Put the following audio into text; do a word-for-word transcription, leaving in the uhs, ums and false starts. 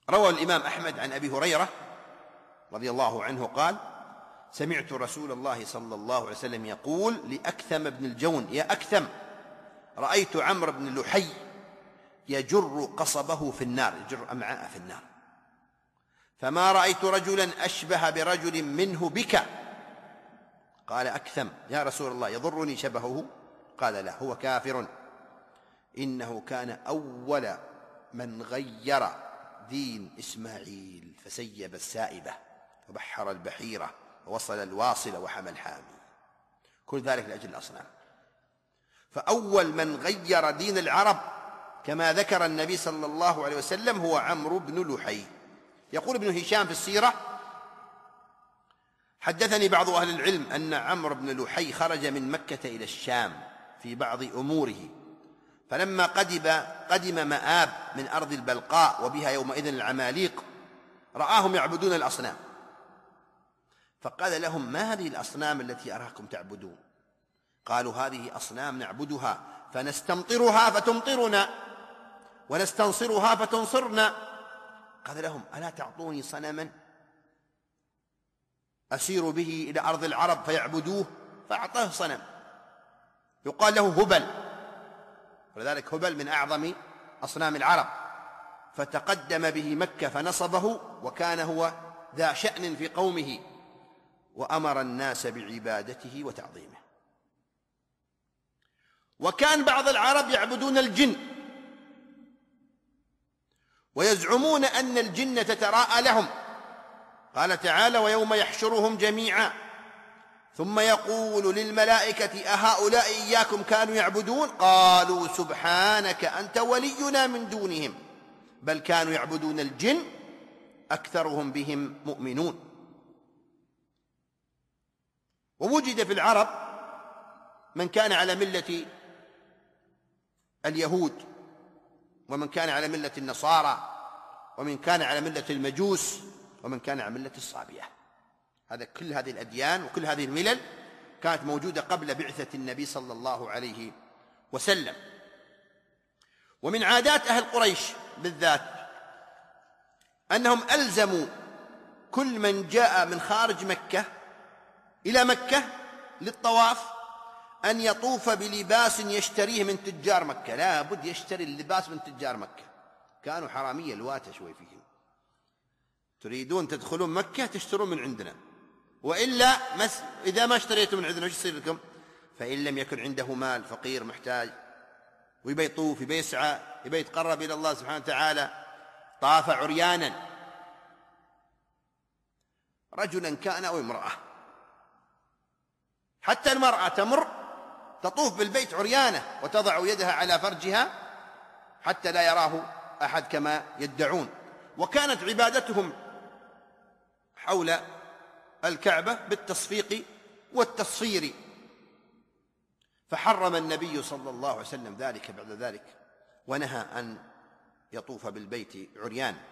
روى الإمام أحمد عن أبي هريرة رضي الله عنه قال: سمعت رسول الله صلى الله عليه وسلم يقول لأكثم بن الجون: يا أكثم، رأيت عمرو بن لحي يجر قصبه في النار، يجر أمعاء في النار، فما رأيت رجلا أشبه برجل منه بك. قال أكثم: يا رسول الله، يضرني شبهه؟ قال: لا، هو كافر، إنه كان أول من غير دين إسماعيل فسيب السائبة وبحر البحيرة ووصل الواصل وحمى الحامي، كل ذلك لأجل الأصنام. فأول من غير دين العرب كما ذكر النبي صلى الله عليه وسلم هو عمرو بن لحي. يقول ابن هشام في السيرة: حدثني بعض أهل العلم أن عمرو بن لحي خرج من مكة إلى الشام في بعض أموره، فلما قدم, قدم مآب من أرض البلقاء وبها يومئذ العماليق رآهم يعبدون الأصنام، فقال لهم: ما هذه الأصنام التي أراكم تعبدون؟ قالوا: هذه أصنام نعبدها فنستمطرها فتمطرنا ونستنصرها فتنصرنا. قال لهم: ألا تعطوني صنما أسير به إلى أرض العرب فيعبدوه؟ فأعطاه صنم يقال له هبل، ولذلك هبل من أعظم أصنام العرب، فتقدم به مكة فنصبه، وكان هو ذا شأن في قومه، وأمر الناس بعبادته وتعظيمه. وكان بعض العرب يعبدون الجن ويزعمون أن الجن تتراءى لهم. قال تعالى: ويوم يحشرهم جميعا ثم يقول للملائكة أهؤلاء إياكم كانوا يعبدون؟ قالوا سبحانك أنت ولينا من دونهم بل كانوا يعبدون الجن أكثرهم بهم مؤمنون. ووجد في العرب من كان على ملة اليهود، ومن كان على ملة النصارى، ومن كان على ملة المجوس، ومن كان على ملة الصابئة. هذا كل هذه الأديان وكل هذه الملل كانت موجودة قبل بعثة النبي صلى الله عليه وسلم. ومن عادات أهل قريش بالذات أنهم ألزموا كل من جاء من خارج مكة إلى مكة للطواف أن يطوف بلباس يشتريه من تجار مكة، لا بد يشتري اللباس من تجار مكة. كانوا حرامية الواتة شوي فيهم، تريدون تدخلون مكة تشترون من عندنا، وإلا مس إذا ما اشتريتم من عندنا وش يصير لكم؟ فإن لم يكن عنده مال، فقير محتاج، ويبي يطوف يبي يسعى يبي يتقرب إلى الله سبحانه وتعالى، طاف عريانا، رجلا كان أو امرأة. حتى المرأة تمر تطوف بالبيت عريانة وتضع يدها على فرجها حتى لا يراه أحد كما يدعون. وكانت عبادتهم حول الكعبة بالتصفيق والتصفير، فحرم النبي صلى الله عليه وسلم ذلك بعد ذلك، ونهى أن يطوف بالبيت عريان.